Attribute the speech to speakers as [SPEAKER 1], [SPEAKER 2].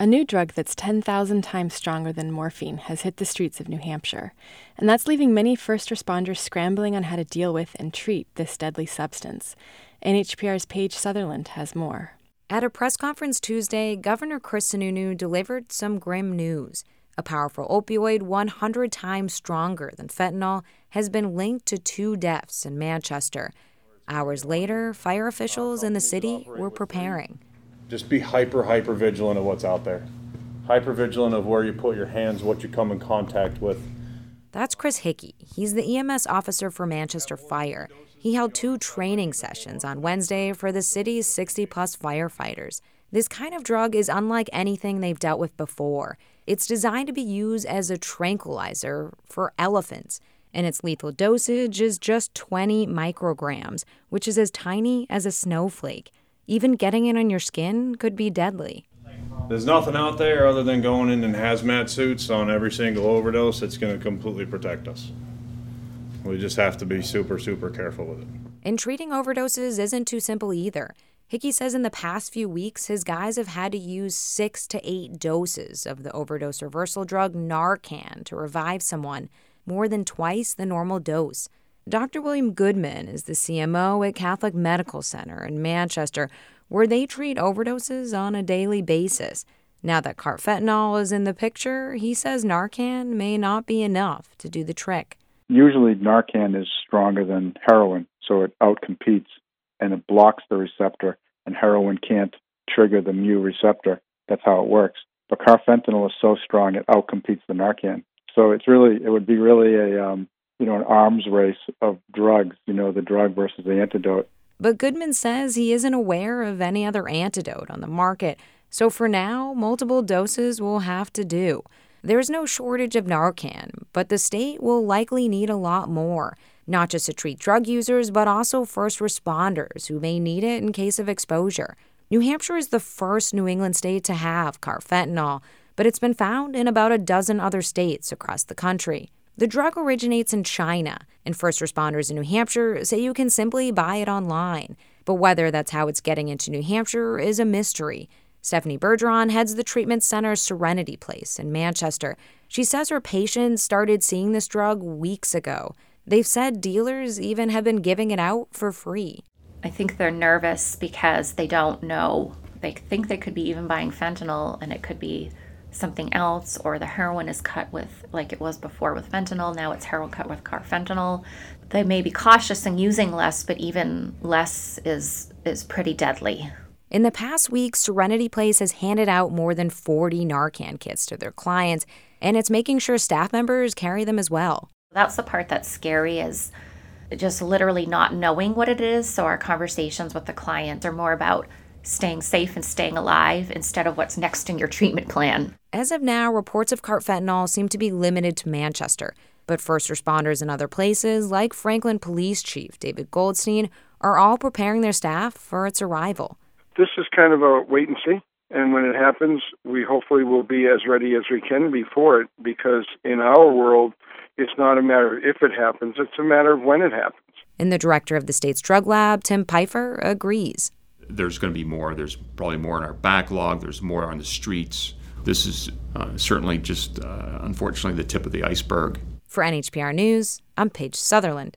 [SPEAKER 1] A new drug that's 10,000 times stronger than morphine has hit the streets of New Hampshire, and that's leaving many first responders scrambling on how to deal with and treat this deadly substance. NHPR's Paige Sutherland has more.
[SPEAKER 2] At a press conference Tuesday, Governor Chris Sununu delivered some grim news. A powerful opioid 100 times stronger than fentanyl has been linked to 2 deaths in Manchester. Hours later, fire officials in the city were preparing.
[SPEAKER 3] Just be hyper vigilant of what's out there. Hyper vigilant of where you put your hands, what you come in contact with.
[SPEAKER 2] That's Chris Hickey. He's the EMS officer for Manchester Fire. He held 2 training sessions on Wednesday for the city's 60-plus firefighters. This kind of drug is unlike anything they've dealt with before. It's designed to be used as a tranquilizer for elephants, and its lethal dosage is just 20 micrograms, which is as tiny as a snowflake. Even getting it on your skin could be deadly.
[SPEAKER 3] There's nothing out there other than going in hazmat suits on every single overdose that's going to completely protect us. We just have to be super careful with it.
[SPEAKER 2] And treating overdoses isn't too simple either. Hickey says in the past few weeks, his guys have had to use 6 to 8 doses of the overdose reversal drug Narcan to revive someone, more than twice the normal dose. Dr. William Goodman is the CMO at Catholic Medical Center in Manchester, where they treat overdoses on a daily basis. Now that carfentanil is in the picture, he says Narcan may not be enough to do the trick.
[SPEAKER 4] Usually Narcan is stronger than heroin, so it outcompetes, and it blocks the receptor, and heroin can't trigger the mu receptor. That's how it works. But carfentanil is so strong, it outcompetes the Narcan. So it would be really an arms race of drugs, the drug versus the antidote.
[SPEAKER 2] But Goodman says he isn't aware of any other antidote on the market. So for now, multiple doses will have to do. There's no shortage of Narcan, but the state will likely need a lot more, not just to treat drug users, but also first responders who may need it in case of exposure. New Hampshire is the first New England state to have carfentanil, but it's been found in about a dozen other states across the country. The drug originates in China, and first responders in New Hampshire say you can simply buy it online. But whether that's how it's getting into New Hampshire is a mystery. Stephanie Bergeron heads the treatment center's Serenity Place in Manchester. She says her patients started seeing this drug weeks ago. They've said dealers even have been giving it out for free.
[SPEAKER 5] I think they're nervous because they don't know. They think they could be even buying fentanyl, and it could be something else, or the heroin is cut with, like it was before with fentanyl, now it's heroin cut with carfentanil. They may be cautious in using less, but even less is pretty deadly.
[SPEAKER 2] In the past week, Serenity Place has handed out more than 40 Narcan kits to their clients, and it's making sure staff members carry them as well.
[SPEAKER 5] That's the part that's scary, is just literally not knowing what it is. So our conversations with the clients are more about staying safe and staying alive instead of what's next in your treatment plan.
[SPEAKER 2] As of now, reports of carfentanil seem to be limited to Manchester, but first responders in other places, like Franklin Police Chief David Goldstein, are all preparing their staff for its arrival.
[SPEAKER 6] This is kind of a wait and see, and when it happens, we hopefully will be as ready as we can be for it, because in our world, it's not a matter of if it happens, it's a matter of when it happens.
[SPEAKER 2] And the director of the state's drug lab, Tim Pfeiffer, agrees.
[SPEAKER 7] There's going to be more. There's probably more in our backlog. There's more on the streets. This is certainly just, unfortunately, the tip of the iceberg.
[SPEAKER 2] For NHPR News, I'm Paige Sutherland.